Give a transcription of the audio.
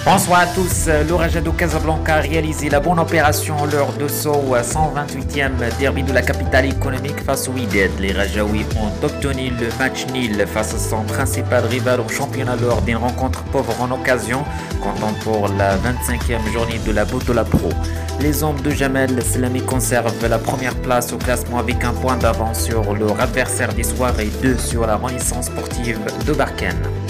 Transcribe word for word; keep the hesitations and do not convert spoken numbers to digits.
Bonsoir à tous. Le Raja de Casablanca a réalisé la bonne opération lors de son cent vingt-huitième derby de la capitale économique face au Wydad. Les Rajaouis ont obtenu le match nul face à son principal rival au championnat lors d'une rencontre pauvre en occasion, comptant pour la vingt-cinquième journée de la Botola Pro. Les hommes de Jamel Selami conservent la première place au classement avec un point d'avance sur leur adversaire du soir et deux sur la Renaissance sportive de Barkhane.